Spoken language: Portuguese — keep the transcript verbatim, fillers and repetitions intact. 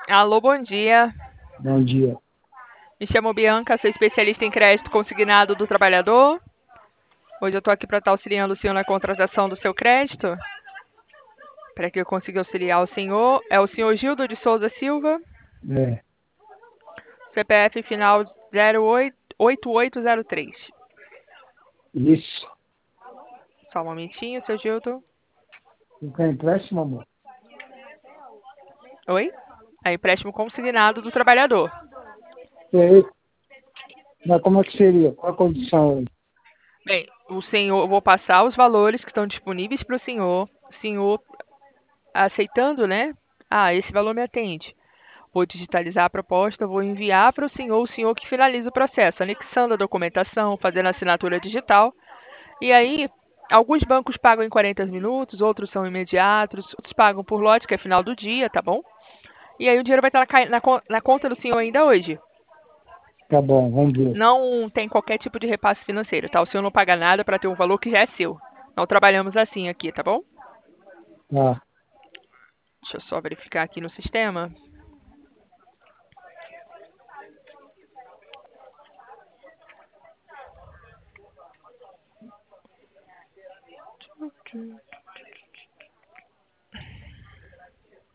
Alô, bom dia. Bom dia. Me chamo Bianca, sou especialista em crédito consignado do trabalhador. Hoje eu estou aqui para estar auxiliando o senhor na contratação do seu crédito. Para que eu consiga auxiliar o senhor. É o senhor Gildo de Souza Silva, É, C P F final zero oito oito oito zero três. isso. Só um momentinho, seu Gildo. Não quer empréstimo, amor? Oi? É empréstimo consignado do trabalhador. Sei. Mas como é que seria? Qual a condição aí? Bem, o senhor, eu vou passar os valores que estão disponíveis para o senhor. O senhor aceitando, né? Ah, esse valor me atende. Vou digitalizar a proposta, vou enviar para o senhor, o senhor que finaliza o processo, anexando a documentação, fazendo a assinatura digital. E aí, alguns bancos pagam em quarenta minutos, outros são imediatos, outros pagam por lote, que é final do dia, tá bom? E aí o dinheiro vai estar na, cai- na con- na conta do senhor ainda hoje. Tá bom, vamos ver. Não tem qualquer tipo de repasse financeiro, tá? O senhor não paga nada para ter um valor que já é seu. Não trabalhamos assim aqui, tá bom? Tá. Deixa eu só verificar aqui no sistema.